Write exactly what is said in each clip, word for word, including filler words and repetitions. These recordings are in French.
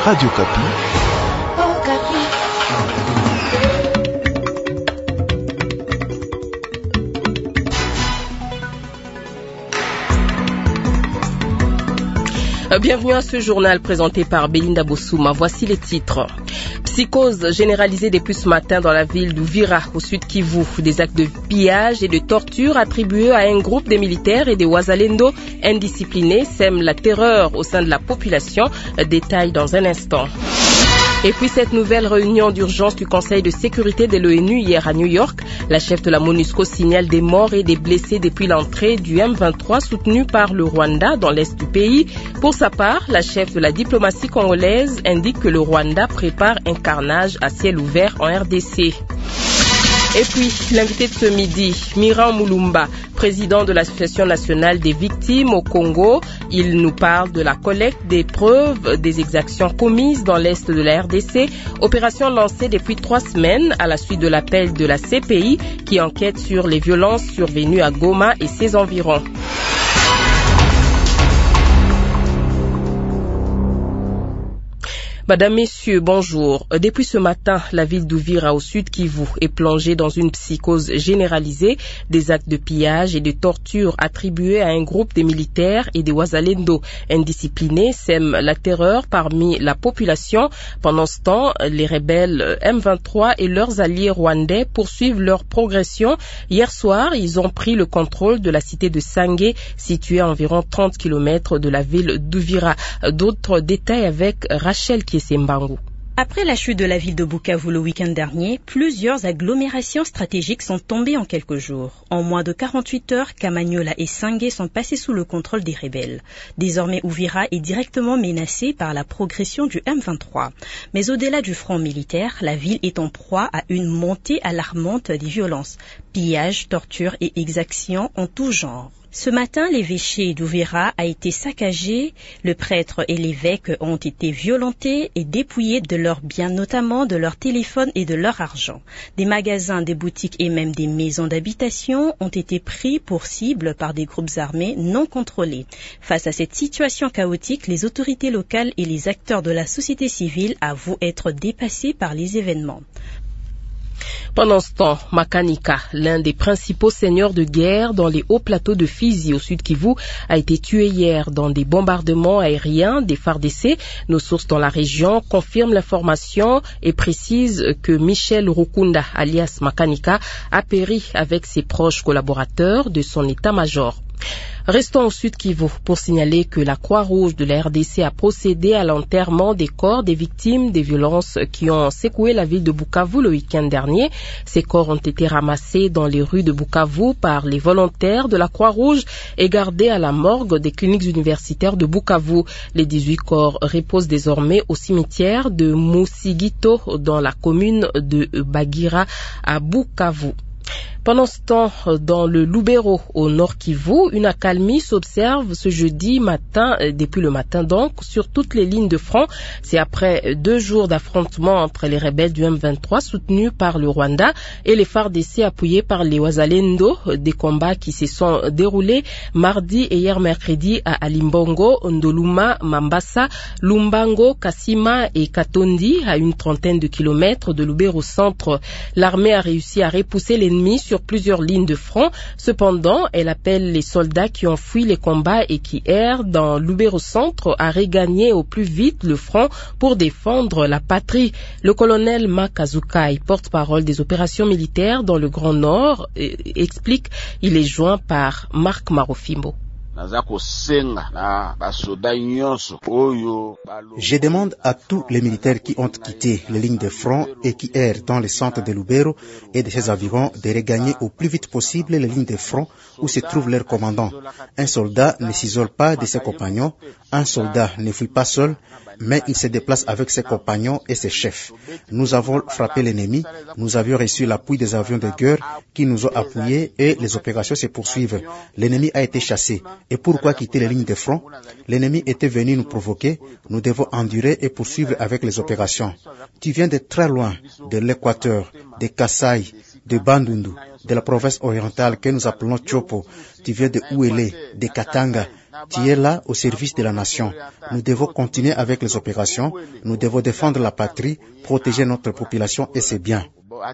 Radio Kapi. Oh, Kapi. Bienvenue à ce journal présenté par Belinda Bossouma. Voici les titres. Psychose généralisée depuis ce matin dans la ville d'Uvira, au sud Kivu. Des actes de pillage et de torture attribués à un groupe de militaires et des Wazalendo indisciplinés sèment la terreur au sein de la population. Détail dans un instant. Et puis cette nouvelle réunion d'urgence du Conseil de sécurité de l'ONU hier à New York. La chef de la MONUSCO signale des morts et des blessés depuis l'entrée du M vingt-trois soutenu par le Rwanda dans l'est du pays. Pour sa part, la chef de la diplomatie congolaise indique que le Rwanda prépare un carnage à ciel ouvert en R D C. Et puis, l'invité de ce midi, Miran Mulumba, président de l'Association nationale des victimes au Congo. Il nous parle de la collecte des preuves des exactions commises dans l'est de la R D C, opération lancée depuis trois semaines à la suite de l'appel de la C P I qui enquête sur les violences survenues à Goma et ses environs. Madame, Messieurs, bonjour. Depuis ce matin, la ville d'Uvira au sud Kivu est plongée dans une psychose généralisée. Des actes de pillage et de torture attribués à un groupe de militaires et des Wazalendo indisciplinés sèment la terreur parmi la population. Pendant ce temps, les rebelles M vingt-trois et leurs alliés rwandais poursuivent leur progression. Hier soir, ils ont pris le contrôle de la cité de Sangé, située à environ trente kilomètres de la ville d'Uvira. D'autres détails avec Rachel Sembangu. Après la chute de la ville de Bukavu le week-end dernier, plusieurs agglomérations stratégiques sont tombées en quelques jours. En moins de quarante-huit heures, Kamanyola et Sangé sont passés sous le contrôle des rebelles. Désormais, Uvira est directement menacée par la progression du M vingt-trois. Mais au-delà du front militaire, la ville est en proie à une montée alarmante des violences, pillages, tortures et exactions en tout genre. Ce matin, l'évêché d'Uvira a été saccagé, le prêtre et l'évêque ont été violentés et dépouillés de leurs biens, notamment de leurs téléphones et de leur argent. Des magasins, des boutiques et même des maisons d'habitation ont été pris pour cible par des groupes armés non contrôlés. Face à cette situation chaotique, les autorités locales et les acteurs de la société civile avouent être dépassés par les événements. Pendant ce temps, Makanika, l'un des principaux seigneurs de guerre dans les hauts plateaux de Fizi au sud Kivu, a été tué hier dans des bombardements aériens des F A R D C. Nos sources dans la région confirment l'information et précisent que Michel Rukunda, alias Makanika, a péri avec ses proches collaborateurs de son état-major. Restons au sud Kivu pour signaler que la Croix-Rouge de la R D C a procédé à l'enterrement des corps des victimes des violences qui ont secoué la ville de Bukavu le week-end dernier. Ces corps ont été ramassés dans les rues de Bukavu par les volontaires de la Croix-Rouge et gardés à la morgue des cliniques universitaires de Bukavu. Les dix-huit corps reposent désormais au cimetière de Musigito dans la commune de Bagira à Bukavu. Pendant ce temps, dans le Lubero, au nord Kivu, une accalmie s'observe ce jeudi matin, depuis le matin donc, sur toutes les lignes de front. C'est après deux jours d'affrontements entre les rebelles du M vingt-trois soutenus par le Rwanda et les F A R D C appuyés par les Wazalendo, des combats qui se sont déroulés mardi et hier mercredi à Alimbongo, Ndoluma, Mambasa, Lumbango, Kasima et Katondi, à une trentaine de kilomètres de Lubero centre. L'armée a réussi à repousser l'ennemi sur plusieurs lignes de front. Cependant, elle appelle les soldats qui ont fui les combats et qui errent dans Lubero centre à regagner au plus vite le front pour défendre la patrie. Le colonel Makazukai, porte-parole des opérations militaires dans le Grand Nord, explique. Il est joint par Marc Marofimbo. Je demande à tous les militaires qui ont quitté les lignes de front et qui errent dans les centres de Lubero et de ses environs de regagner au plus vite possible les lignes de front où se trouve leur commandant. Un soldat ne s'isole pas de ses compagnons, un soldat ne fuit pas seul, mais il se déplace avec ses compagnons et ses chefs. Nous avons frappé l'ennemi, nous avions reçu l'appui des avions de guerre qui nous ont appuyés et les opérations se poursuivent. L'ennemi a été chassé. Et pourquoi quitter les lignes de front? L'ennemi était venu nous provoquer, nous devons endurer et poursuivre avec les opérations. Tu viens de très loin, de l'Équateur, de Kasaï, de Bandundu, de la province orientale que nous appelons Chopo. Tu viens de Ouélé, de Katanga. Tu es là au service de la nation. Nous devons continuer avec les opérations. Nous devons défendre la patrie, protéger notre population et ses biens.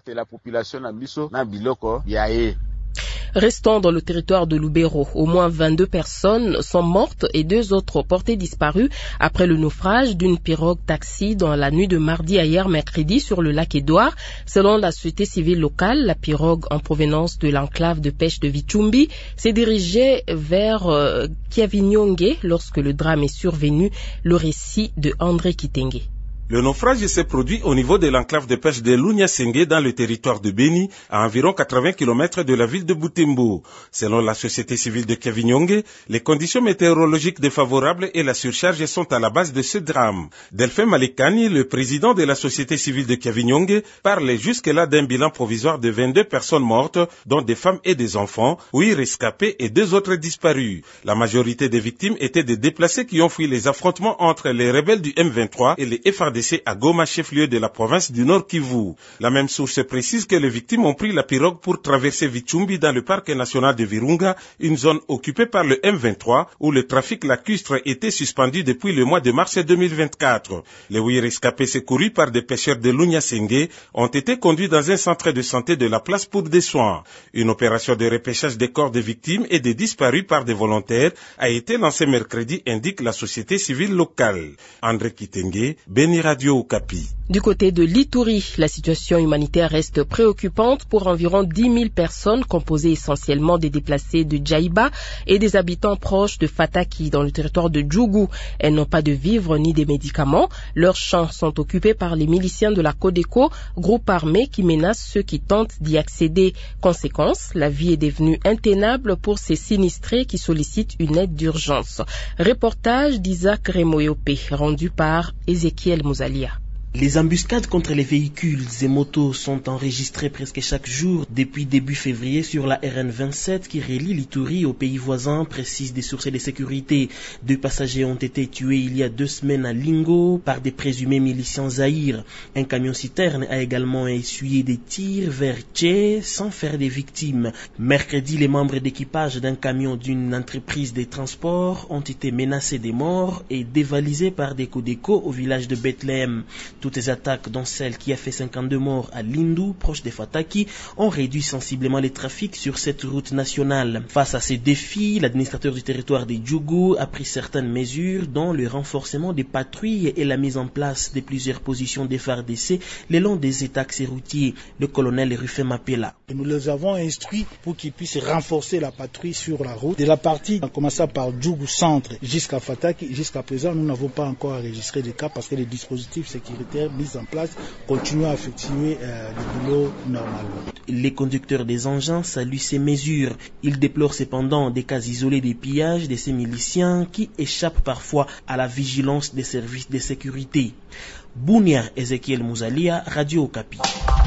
Restant dans le territoire de Lubero, au moins vingt-deux personnes sont mortes et deux autres portées disparues après le naufrage d'une pirogue taxi dans la nuit de mardi à hier mercredi sur le lac Édouard. Selon la société civile locale, la pirogue en provenance de l'enclave de pêche de Vichumbi s'est dirigée vers euh, Kiavinyonge lorsque le drame est survenu. Le récit de André Kitenge. Le naufrage s'est produit au niveau de l'enclave de pêche de Lunya-Sengue dans le territoire de Beni, à environ quatre-vingts kilomètres de la ville de Butembo. Selon la société civile de Kiavinyonge, les conditions météorologiques défavorables et la surcharge sont à la base de ce drame. Delphin Malikani, le président de la société civile de Kiavinyonge, parle jusque-là d'un bilan provisoire de vingt-deux personnes mortes, dont des femmes et des enfants, huit rescapés et deux autres disparus. La majorité des victimes étaient des déplacés qui ont fui les affrontements entre les rebelles du M vingt-trois et les F A R D C à Goma, chef-lieu de la province du Nord Kivu. La même source précise que les victimes ont pris la pirogue pour traverser Vichumbi dans le parc national de Virunga, une zone occupée par le M vingt-trois où le trafic lacustre était suspendu depuis le mois de mars deux mille vingt-quatre. Les huit rescapés secourus par des pêcheurs de Lunya-Sengue ont été conduits dans un centre de santé de la place pour des soins. Une opération de repêchage des corps des victimes et des disparus par des volontaires a été lancée mercredi, indique la société civile locale. André Kitenge, Beni Radio Okapi. Du côté de l'Ituri, la situation humanitaire reste préoccupante pour environ dix mille personnes composées essentiellement des déplacés de Djaïba et des habitants proches de Fataki dans le territoire de Djougou. Elles n'ont pas de vivres ni des médicaments. Leurs champs sont occupés par les miliciens de la Codeco, groupe armé qui menace ceux qui tentent d'y accéder. Conséquence, la vie est devenue intenable pour ces sinistrés qui sollicitent une aide d'urgence. Reportage d'Isaac Remoyope, rendu par Ezekiel Mouzalia. Les embuscades contre les véhicules et motos sont enregistrées presque chaque jour depuis début février sur la R N vingt-sept qui relie l'Ituri aux pays voisins, précisent des sources de sécurité. Deux passagers ont été tués il y a deux semaines à Lingo par des présumés miliciens Zaïre. Un camion-citerne a également essuyé des tirs vers Tché sans faire des victimes. Mercredi, les membres d'équipage d'un camion d'une entreprise de transport ont été menacés de mort et dévalisés par des Codeco au village de Bethléem. Toutes les attaques, dont celle qui a fait cinquante-deux morts à Lindu, proche de Fataki, ont réduit sensiblement le trafic sur cette route nationale. Face à ces défis, l'administrateur du territoire de Djougou a pris certaines mesures, dont le renforcement des patrouilles et la mise en place de plusieurs positions de F A R D C le long des axes routiers. Le colonel Rufin Mapela. Nous les avons instruits pour qu'ils puissent renforcer la patrouille sur la route. De la partie, en commençant par Djougou centre jusqu'à Fataki, jusqu'à présent, nous n'avons pas encore enregistré de cas parce que les dispositifs sécuritaires mis en place continuent à effectuer euh, le boulot normalement. Les conducteurs des engins saluent ces mesures. Ils déplorent cependant des cas isolés des pillages de ces miliciens qui échappent parfois à la vigilance des services de sécurité. Bounia Ezekiel Mouzalia, Radio Okapi.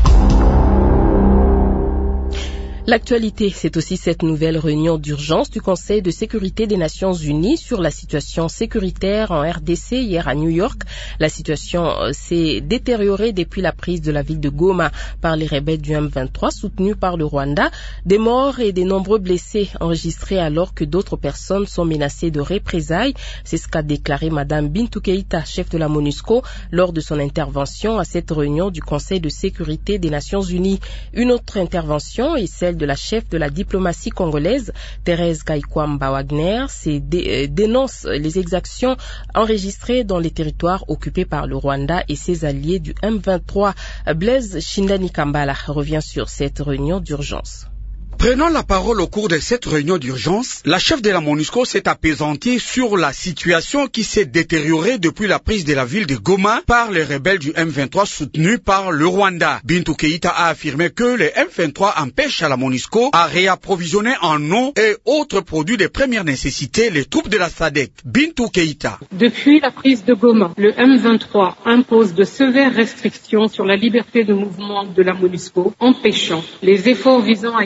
L'actualité, c'est aussi cette nouvelle réunion d'urgence du Conseil de sécurité des Nations Unies sur la situation sécuritaire en R D C hier à New York. La situation s'est détériorée depuis la prise de la ville de Goma par les rebelles du M vingt-trois soutenus par le Rwanda. Des morts et des nombreux blessés enregistrés alors que d'autres personnes sont menacées de représailles. C'est ce qu'a déclaré Madame Bintou Keïta, chef de la MONUSCO, lors de son intervention à cette réunion du Conseil de sécurité des Nations Unies. Une autre intervention est celle de la chef de la diplomatie congolaise, Thérèse Kaikwamba Wagner, dé, euh, dénonce les exactions enregistrées dans les territoires occupés par le Rwanda et ses alliés du M vingt-trois. Blaise Shindani Kambala revient sur cette réunion d'urgence. Prenant la parole au cours de cette réunion d'urgence, la chef de la MONUSCO s'est apaisantie sur la situation qui s'est détériorée depuis la prise de la ville de Goma par les rebelles du M vingt-trois soutenus par le Rwanda. Bintou Keïta a affirmé que le M vingt-trois empêche à la MONUSCO à réapprovisionner en eau et autres produits de première nécessité les troupes de la S A D C. Bintou Keïta. Depuis la prise de Goma, le M vingt-trois impose de sévères restrictions sur la liberté de mouvement de la MONUSCO, empêchant les efforts visant à évaluer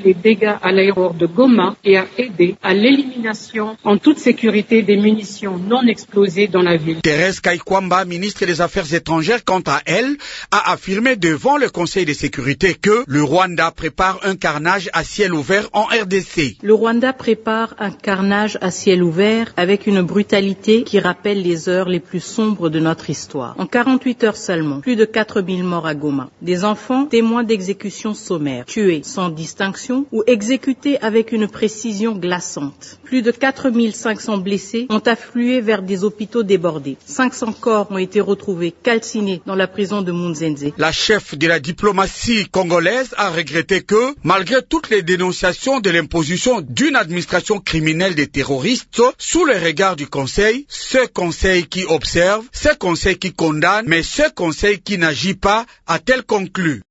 les dégâts à l'aéroport de Goma et a aidé à l'élimination en toute sécurité des munitions non explosées dans la ville. Thérèse Kaikwamba, ministre des Affaires étrangères, quant à elle, a affirmé devant le Conseil de sécurité que le Rwanda prépare un carnage à ciel ouvert en R D C. Le Rwanda prépare un carnage à ciel ouvert avec une brutalité qui rappelle les heures les plus sombres de notre histoire. En quarante-huit heures seulement, plus de quatre mille morts à Goma. Des enfants témoins d'exécutions sommaires, tués sans distinction ou exécutés avec une précision glaçante. Plus de quatre mille cinq cents blessés ont afflué vers des hôpitaux débordés. cinq cents corps ont été retrouvés calcinés dans la prison de Munzenze. La chef de la diplomatie congolaise a regretté que, malgré toutes les dénonciations de l'imposition d'une administration criminelle des terroristes, sous le regard du Conseil, ce Conseil qui observe, ce Conseil qui condamne, mais ce Conseil qui n'agit pas, a-t-elle conclu.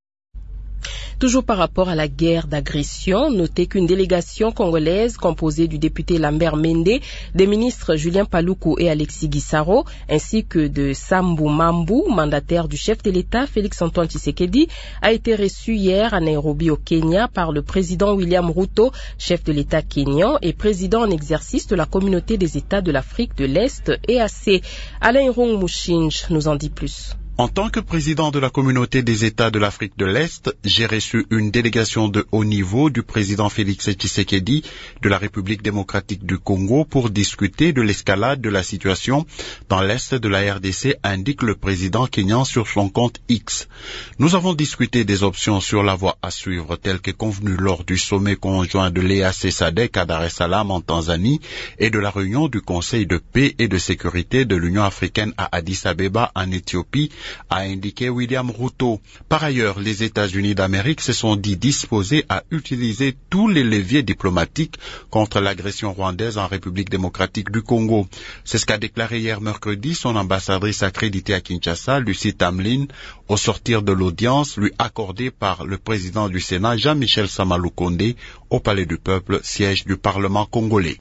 Toujours par rapport à la guerre d'agression, notez qu'une délégation congolaise composée du député Lambert Mende, des ministres Julien Paluku et Alexis Guissaro, ainsi que de Sambu Mambu, mandataire du chef de l'État Félix-Antoine Tshisekedi, a été reçue hier à Nairobi au Kenya par le président William Ruto, chef de l'État kényan et président en exercice de la communauté des États de l'Afrique de l'Est, E A C. Alain Rong Mouchinj nous en dit plus. En tant que président de la communauté des États de l'Afrique de l'Est, j'ai reçu une délégation de haut niveau du président Félix Tshisekedi de la République démocratique du Congo pour discuter de l'escalade de la situation dans l'Est de la R D C, indique le président kényan sur son compte X. Nous avons discuté des options sur la voie à suivre telles que convenu lors du sommet conjoint de l'E A C S A D C à Dar es Salaam en Tanzanie et de la réunion du Conseil de paix et de sécurité de l'Union africaine à Addis Abeba en Éthiopie, a indiqué William Ruto. Par ailleurs, les États-Unis d'Amérique se sont dit disposés à utiliser tous les leviers diplomatiques contre l'agression rwandaise en République démocratique du Congo. C'est ce qu'a déclaré hier mercredi son ambassadrice accréditée à Kinshasa, Lucie Tamlin, au sortir de l'audience lui accordée par le président du Sénat, Jean-Michel Samaloukonde, au Palais du Peuple, siège du Parlement congolais.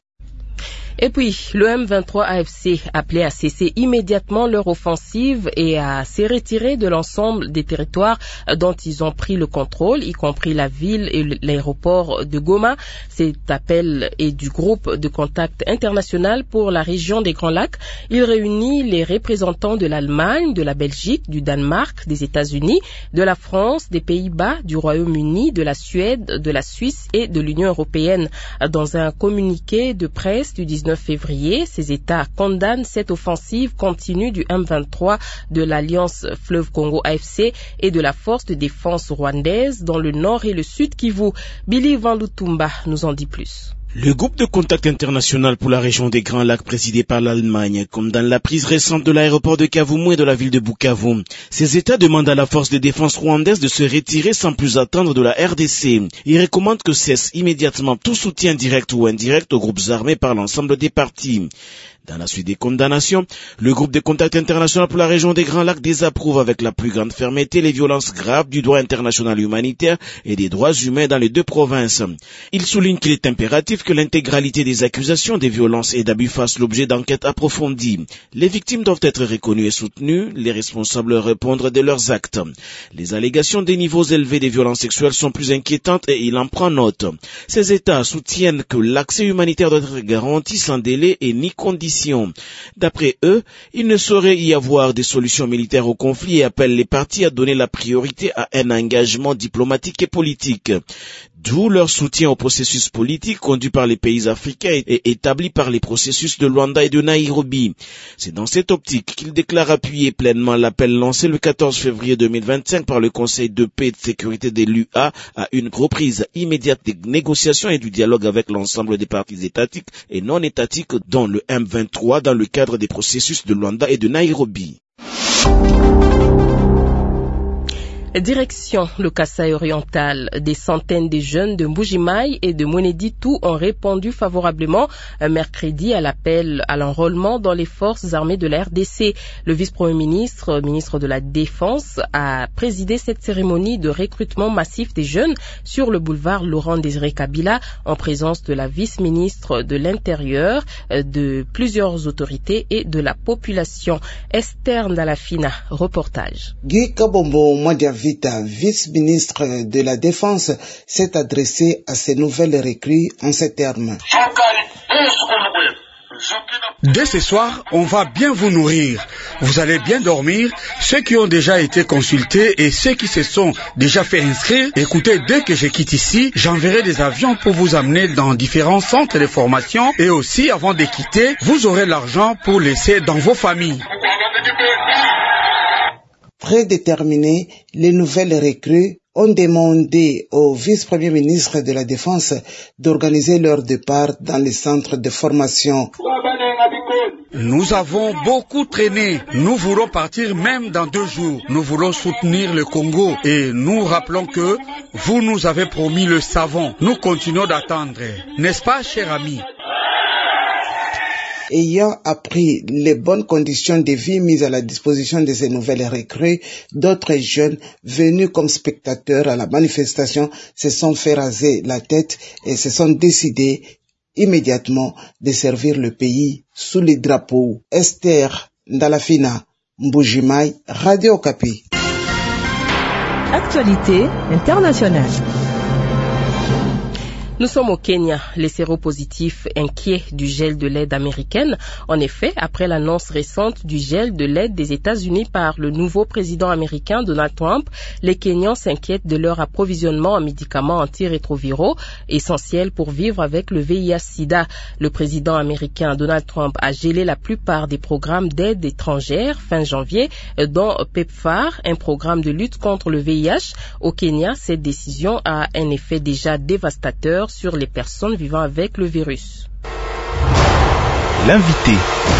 Et puis, le M vingt-trois A F C appelait à cesser immédiatement leur offensive et à se retirer de l'ensemble des territoires dont ils ont pris le contrôle, y compris la ville et l'aéroport de Goma. Cet appel est du groupe de contact international pour la région des Grands Lacs. Il réunit les représentants de l'Allemagne, de la Belgique, du Danemark, des États-Unis, de la France, des Pays-Bas, du Royaume-Uni, de la Suède, de la Suisse et de l'Union européenne. Dans un communiqué de presse du dix-neuf février, ces États condamnent cette offensive continue du M vingt-trois, de l'Alliance Fleuve Congo A F C et de la force de défense rwandaise dans le nord et le sud Kivu. Billy Van Lutumba nous en dit plus. Le groupe de contact international pour la région des Grands Lacs présidé par l'Allemagne condamne la prise récente de l'aéroport de Kavumu et de la ville de Bukavu. Ces États demandent à la force de défense rwandaise de se retirer sans plus attendre de la R D C. Ils recommandent que cesse immédiatement tout soutien direct ou indirect aux groupes armés par l'ensemble des parties. Dans la suite des condamnations, le groupe de contact international pour la région des Grands Lacs désapprouve avec la plus grande fermeté les violences graves du droit international humanitaire et des droits humains dans les deux provinces. Il souligne qu'il est impératif que l'intégralité des accusations des violences et d'abus fassent l'objet d'enquêtes approfondies. Les victimes doivent être reconnues et soutenues, les responsables répondre de leurs actes. Les allégations des niveaux élevés des violences sexuelles sont plus inquiétantes et il en prend note. Ces États soutiennent que l'accès humanitaire doit être garanti sans délai et ni condition. D'après eux, il ne saurait y avoir des solutions militaires au conflit et appellent les parties à donner la priorité à un engagement diplomatique et politique. D'où leur soutien au processus politique conduit par les pays africains et établi par les processus de Luanda et de Nairobi. C'est dans cette optique qu'ils déclarent appuyer pleinement l'appel lancé le quatorze février deux mille vingt-cinq par le Conseil de paix et de sécurité de l'U A à une reprise immédiate des négociations et du dialogue avec l'ensemble des parties étatiques et non étatiques dont le M vingt-trois dans le cadre des processus de Luanda et de Nairobi. Direction le Kasaï oriental, des centaines de jeunes de Mbujimaï et de Mweneditu ont répondu favorablement mercredi à l'appel à l'enrôlement dans les forces armées de la R D C. Le vice-premier ministre, ministre de la Défense, a présidé cette cérémonie de recrutement massif des jeunes sur le boulevard Laurent-Désiré Kabila en présence de la vice-ministre de l'Intérieur, de plusieurs autorités et de la population. Esther Ndalafina, reportage. Guy Kabombo, mois d'avril Vita, vice-ministre de la Défense, s'est adressé à ces nouvelles recrues en ces termes. Dès ce soir, on va bien vous nourrir. Vous allez bien dormir. Ceux qui ont déjà été consultés et ceux qui se sont déjà fait inscrire, écoutez, dès que je quitte ici, j'enverrai des avions pour vous amener dans différents centres de formation et aussi, avant de quitter, vous aurez l'argent pour laisser dans vos familles. Prédéterminés, les nouvelles recrues ont demandé au vice-premier ministre de la Défense d'organiser leur départ dans les centres de formation. Nous avons beaucoup traîné. Nous voulons partir même dans deux jours. Nous voulons soutenir le Congo et nous rappelons que vous nous avez promis le savon. Nous continuons d'attendre. N'est-ce pas, cher ami? Ayant appris les bonnes conditions de vie mises à la disposition de ces nouvelles recrues, d'autres jeunes venus comme spectateurs à la manifestation se sont fait raser la tête et se sont décidés immédiatement de servir le pays sous les drapeaux. Esther Ndalafina, Mbujimai, Radio Okapi. Actualité internationale. Nous sommes au Kenya, les séropositifs inquiets du gel de l'aide américaine. En effet, après l'annonce récente du gel de l'aide des États-Unis par le nouveau président américain Donald Trump, les Kenyans s'inquiètent de leur approvisionnement en médicaments antirétroviraux essentiels pour vivre avec le V I H sida. Le président américain Donald Trump a gelé la plupart des programmes d'aide étrangère fin janvier, dont PEPFAR, un programme de lutte contre le V I H. Au Kenya, cette décision a un effet déjà dévastateur sur les personnes vivant avec le virus. L'invité.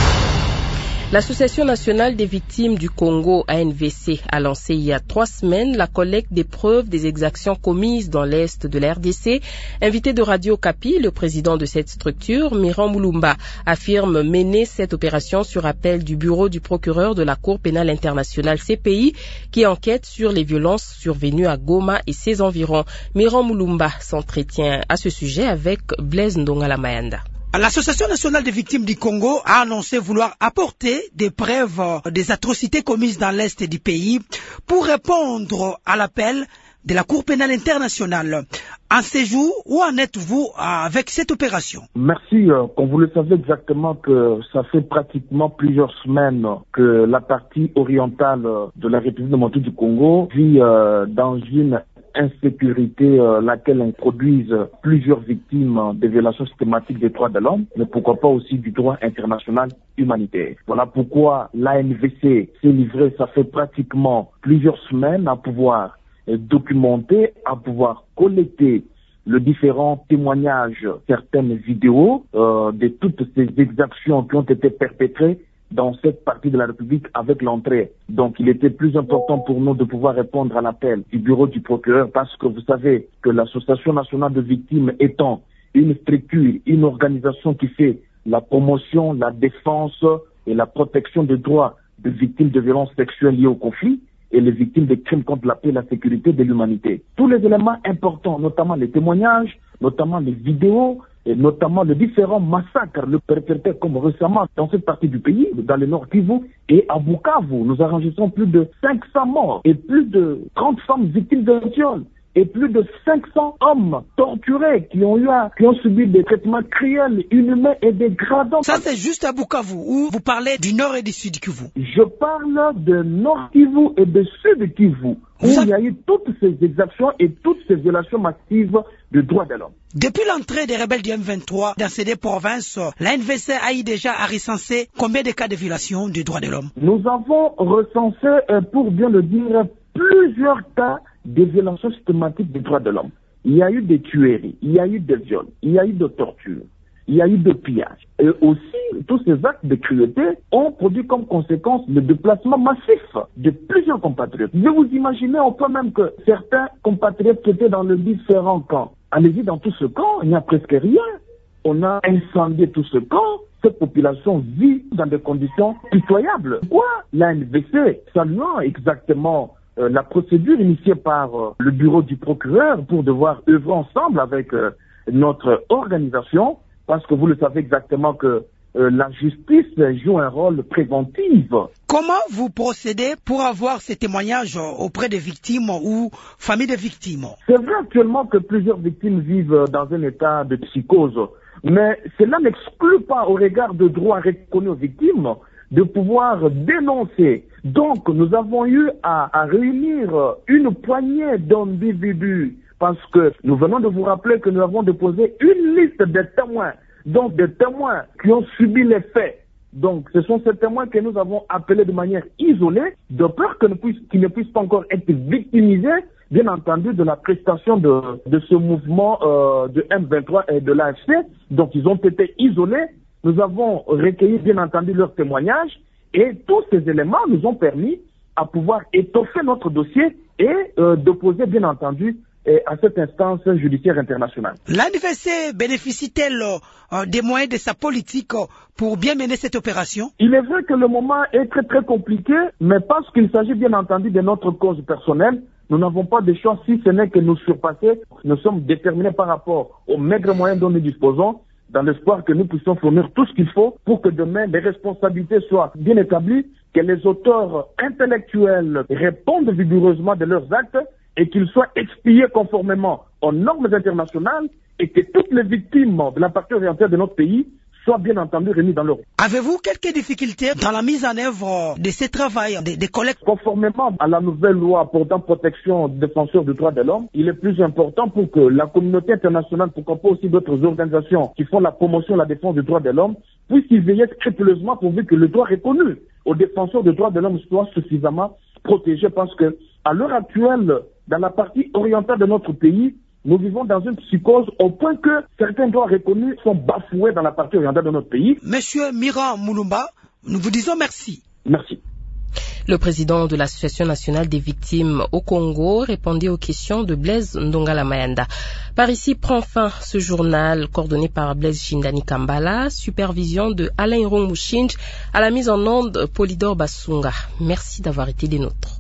L'Association nationale des victimes du Congo, A N V C, a lancé il y a trois semaines la collecte des preuves des exactions commises dans l'Est de la R D C. Invité de Radio Okapi, le président de cette structure, Miran Mulumba, affirme mener cette opération sur appel du bureau du procureur de la Cour pénale internationale C P I, qui enquête sur les violences survenues à Goma et ses environs. Miran Mulumba s'entretient à ce sujet avec Blaise Ndongala Mayanda. L'Association nationale des victimes du Congo a annoncé vouloir apporter des preuves des atrocités commises dans l'Est du pays pour répondre à l'appel de la Cour pénale internationale. En ces jours, où en êtes-vous avec cette opération? Merci. Comme vous le savez exactement que ça fait pratiquement plusieurs semaines que la partie orientale de la République démocratique du Congo vit dans une insécurité euh, laquelle introduise plusieurs victimes de violations systématiques des droits de l'homme, mais pourquoi pas aussi du droit international humanitaire. Voilà pourquoi l'A N V C s'est livré, ça fait pratiquement plusieurs semaines, à pouvoir euh, documenter, à pouvoir collecter le différents témoignages, certaines vidéos euh, de toutes ces exactions qui ont été perpétrées dans cette partie de la République avec l'entrée. Donc il était plus important pour nous de pouvoir répondre à l'appel du bureau du procureur parce que vous savez que l'Association nationale de victimes étant une structure, une organisation qui fait la promotion, la défense et la protection des droits des victimes de violences sexuelles liées au conflit et les victimes des crimes contre la paix et la sécurité de l'humanité. Tous les éléments importants, notamment les témoignages, notamment les vidéos, et notamment les différents massacres, le perpétrés comme récemment dans cette partie du pays, dans le Nord Kivu et à Bukavu. Nous enregistrons plus de cinq cents morts et plus de trente femmes victimes de viol et plus de cinq cents hommes torturés qui ont eu à, qui ont subi des traitements cruels, inhumains et dégradants. Ça c'est juste à Bukavu où vous parlez du Nord et du Sud Kivu. Je parle de Nord Kivu et de Sud Kivu où ça... il y a eu toutes ces exactions et toutes ces violations massives des droits de l'homme. Depuis l'entrée des rebelles du M vingt-trois dans ces deux provinces, la N V C a eu déjà à recenser combien de cas de violation des droits de l'homme? Nous avons recensé, pour bien le dire, plusieurs cas de violations systématiques des droits de l'homme. Il y a eu des tueries, il y a eu des viols, il y a eu de tortures, il y a eu de pillages. Et aussi, tous ces actes de cruauté ont produit comme conséquence le déplacement massif de plusieurs compatriotes. Vous vous imaginez au point même que certains compatriotes qui étaient dans les différents camps, allez-y dans tout ce camp, il n'y a presque rien. On a incendié tout ce camp. Cette population vit dans des conditions pitoyables. Quoi? La N V C, saluant exactement euh, la procédure initiée par euh, le bureau du procureur pour devoir œuvrer ensemble avec euh, notre organisation, parce que vous le savez exactement que euh, la justice joue un rôle préventif. Comment vous procédez pour avoir ces témoignages auprès des victimes ou familles des victimes? C'est vrai actuellement que plusieurs victimes vivent dans un état de psychose, mais cela n'exclut pas au regard de droits reconnus aux victimes de pouvoir dénoncer. Donc nous avons eu à, à réunir une poignée d'individus parce que nous venons de vous rappeler que nous avons déposé une liste de témoins, donc des témoins qui ont subi les faits. Donc ce sont ces témoins que nous avons appelés de manière isolée, de peur qu'ils ne puissent, qu'ils ne puissent pas encore être victimisés, bien entendu, de la prestation de, de ce mouvement euh, de M vingt-trois et de l'A F C. Donc ils ont été isolés. Nous avons recueilli, bien entendu, leurs témoignages et tous ces éléments nous ont permis à pouvoir étoffer notre dossier et euh, déposer, bien entendu, et à cette instance judiciaire internationale. L'A N F C bénéficie-t-elle euh, des moyens de sa politique euh, pour bien mener cette opération? Il est vrai que le moment est très très compliqué, mais parce qu'il s'agit bien entendu de notre cause personnelle, nous n'avons pas de choix si ce n'est que nous surpasser. Nous sommes déterminés par rapport aux maigres moyens dont nous disposons, dans l'espoir que nous puissions fournir tout ce qu'il faut pour que demain les responsabilités soient bien établies, que les auteurs intellectuels répondent vigoureusement de leurs actes et qu'ils soient expiés conformément aux normes internationales et que toutes les victimes de la partie orientale de notre pays soient bien entendu remis dans l'ordre. Avez-vous quelques difficultés dans la mise en œuvre de ces travaux, des, des collectes? Conformément à la nouvelle loi portant protection des défenseurs des droits de l'homme, il est plus important pour que la communauté internationale, pourquoi pas aussi d'autres organisations qui font la promotion et la défense des droits de l'homme, puissent y veiller scrupuleusement pourvu que le droit reconnu aux défenseurs des droits de l'homme soit suffisamment protégé, parce que à l'heure actuelle, dans la partie orientale de notre pays, nous vivons dans une psychose au point que certains droits reconnus sont bafoués dans la partie orientale de notre pays. Monsieur Mira Mulumba, nous vous disons merci. Merci. Le président de l'Association nationale des victimes au Congo répondait aux questions de Blaise Ndongala Mayanda. Par ici prend fin ce journal coordonné par Blaise Shindani Kambala, supervision de Alain Romouchinj, à la mise en onde Polydor Basunga. Merci d'avoir été des nôtres.